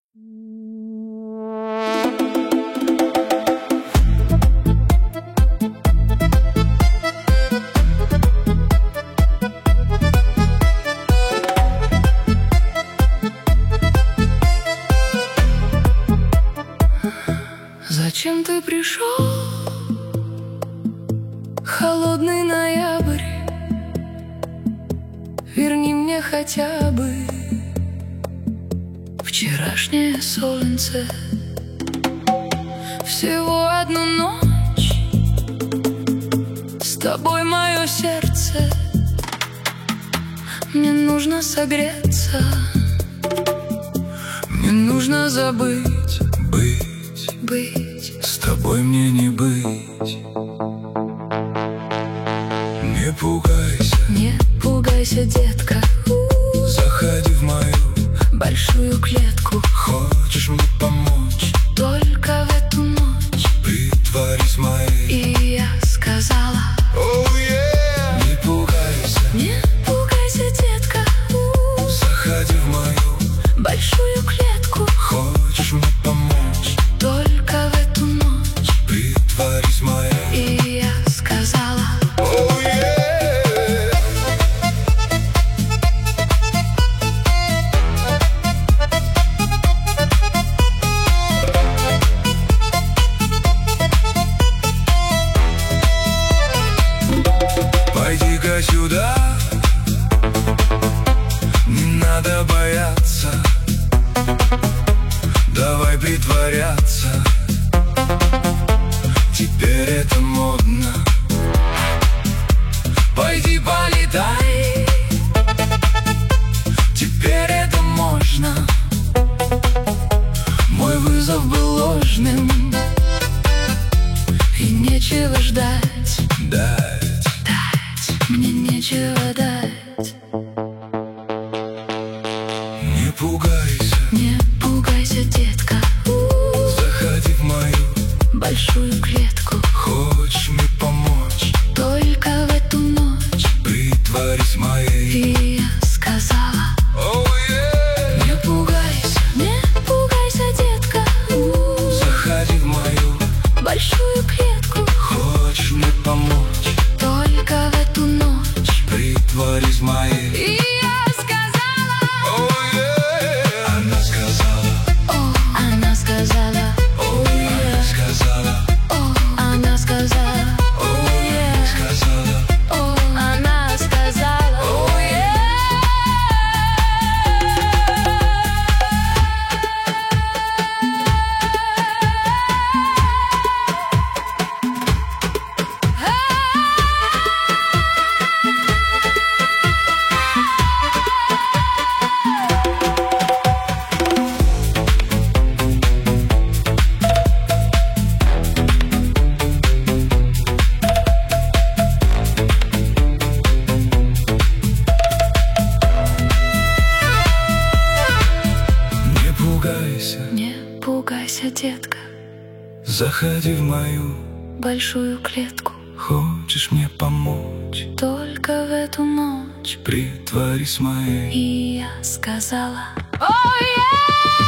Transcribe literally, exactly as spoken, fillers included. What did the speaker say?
Зачем ты пришел? Холодный ноябрь, верни мне хотя бы вчерашнее солнце. Всего одну ночь с тобой мое сердце. Мне нужно согреться, мне нужно забыть, быть, быть. С тобой мне не быть. Не пугайся, не пугайся, детка. Заходи в мою большую клетку. Хочешь мне помочь? Только в эту ночь притворись моей. И я сказала: oh, yeah. Не пугайся, не пугайся, детка. Заходи в мою большую клетку. Хочешь мне помочь? Только в эту ночь притворись моей. И я сказала: oh, yeah. Пойди-ка сюда, не надо бояться, давай притворяться. Теперь это модно. Пойди полетай, теперь это можно. Мой вызов был ложным, и нечего ждать, дать, дать. Мне нечего дать. Не пугайся, не пугайся, детка. Заходи в мою большую клетку. Хочешь мне помочь? Только в эту ночь притворись моей. И я сказала: oh, yeah. не пугайся, не пугайся, детка. Заходи в мою большую клетку. Хочешь мне помочь? Только в эту ночь притворись моей. И я сказала: oh, yeah. Она сказала, о, она сказала, oh, yeah. Сказала, о, она сказала, oh, yeah. Сказала, о, она сказала, о, не пугайся, не пугайся, детка. заходи в мою большую клетку. Хочешь мне помочь? Только в эту ночь притворись моей. И я сказала: oh, yeah.